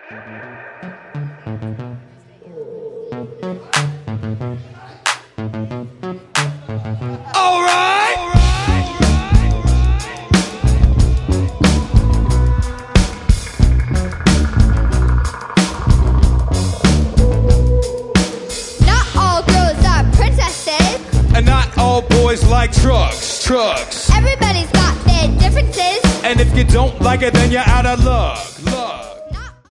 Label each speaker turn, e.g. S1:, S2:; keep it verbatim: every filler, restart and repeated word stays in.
S1: Like trucks, trucks.
S2: Everybody's got their differences.
S1: And if you don't like it, then you're out of luck.